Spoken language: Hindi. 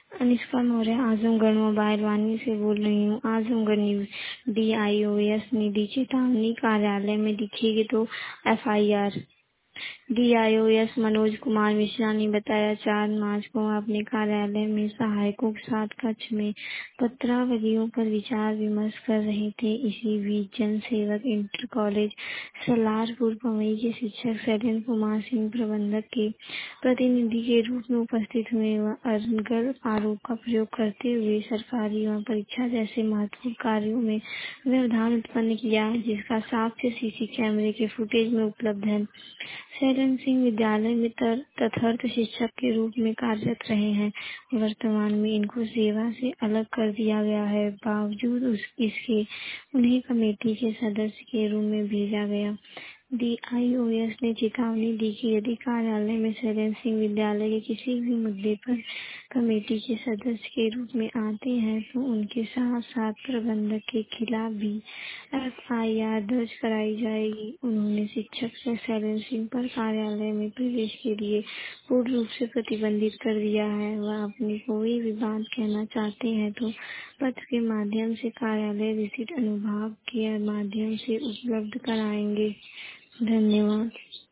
अनुष्का मौर्य आजमगढ़ मोबाइल वाणी से बोल रही हूँ। आजमगढ़ न्यूज। डीआईओएस ने दी चेतावनी, कार्यालय में दिखेगी तो एफआईआर। डीआईओएस मनोज कुमार मिश्रा ने बताया 4 मार्च को अपने कार्यालय में सहायकों के साथ कक्ष में पत्रावलियों पर विचार विमर्श कर रहे थे। इसी बीच जन सेवक इंटर कॉलेज सलारपुर पवई के शिक्षक शैलेंद्र कुमार सिंह प्रबंधक के प्रतिनिधि के रूप में उपस्थित हुए व अनर्गल आरोप का प्रयोग करते हुए सरकारी व परीक्षा जैसे महत्वपूर्ण कार्यों में व्यवधान उत्पन्न किया, जिसका साक्ष्य सीसी कैमरे के फुटेज में उपलब्ध है। शैलेंद्र सिंह विद्यालय में तदर्थ शिक्षक के रूप में कार्यरत रहे हैं। वर्तमान में इनको सेवा से अलग कर दिया गया है। बावजूद इसके उन्हें कमेटी के सदस्य के रूप में भेजा गया। डीआईओएस ने चेतावनी दी कि यदि कार्यालय में शैलेंद्र सिंह विद्यालय के किसी भी मुद्दे पर कमेटी के सदस्य के रूप में आते हैं तो उनके साथ साथ प्रबंधक के खिलाफ भी एफआईआर दर्ज कराई जाएगी। उन्होंने शिक्षक से शैलेंद्र सिंह पर कार्यालय में प्रवेश के लिए पूर्ण रूप से प्रतिबंधित कर दिया है। वह अपनी कोई भी बात कहना चाहते हैं तो पत्र के माध्यम से कार्यालय रिसीट अनुभाग के माध्यम से उपलब्ध कराएंगे। धन्यवाद।